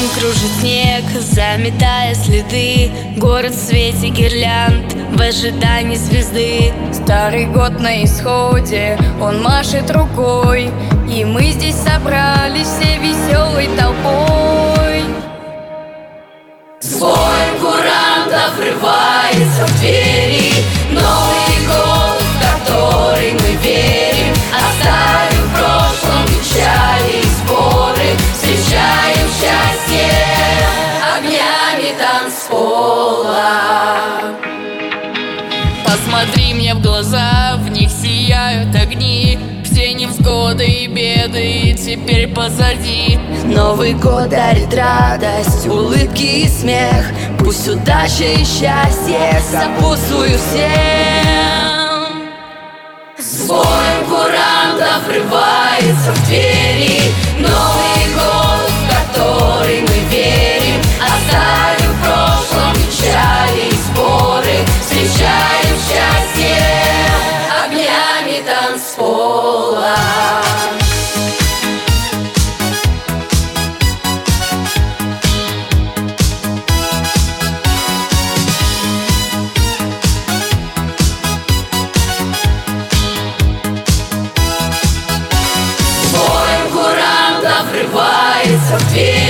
ним кружит снег, заметая следы. Город в свете гирлянд, в ожидании звезды. Старый год на исходе, он машет рукой, и мы здесь собрались все веселой толпой. С боем курантов врывается в двери Новый год, в который мы верим. Оставим в прошлом печали и споры, встречаем счастье огнями танцпола. Посмотри мне в глаза, в них сияют огни. Все невзгоды и беды теперь позади. Новый год дарит радость, улыбки и смех. Пусть удача и счастье сопутствуют всем. С боем курантов врывается в двери Новый год, в который мы верим. Оставим в прошлом печали и споры, встречаем счастье огнями танцпола. Врывается в дверь